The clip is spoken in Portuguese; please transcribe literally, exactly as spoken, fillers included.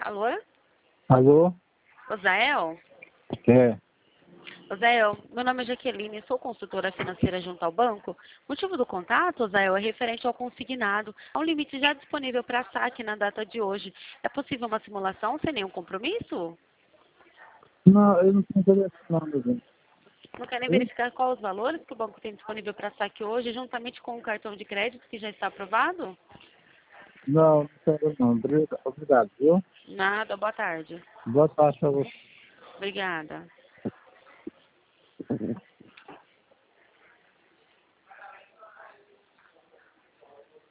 Alô? Alô? Ozael? É. Ozael, meu nome é Jaqueline, sou consultora financeira junto ao banco. O motivo do contato, Ozael, é referente ao consignado. Há um limite já disponível para saque na data de hoje. É possível uma simulação sem nenhum compromisso? Não, eu não tenho interesse não, meu bem. Não querem Oi? verificar quais os valores que o banco tem disponível para saque hoje, juntamente com o cartão de crédito que já está aprovado? Não, não quero não. Obrigado, obrigado, viu? Nada, boa tarde. Boa tarde pra você. Obrigada.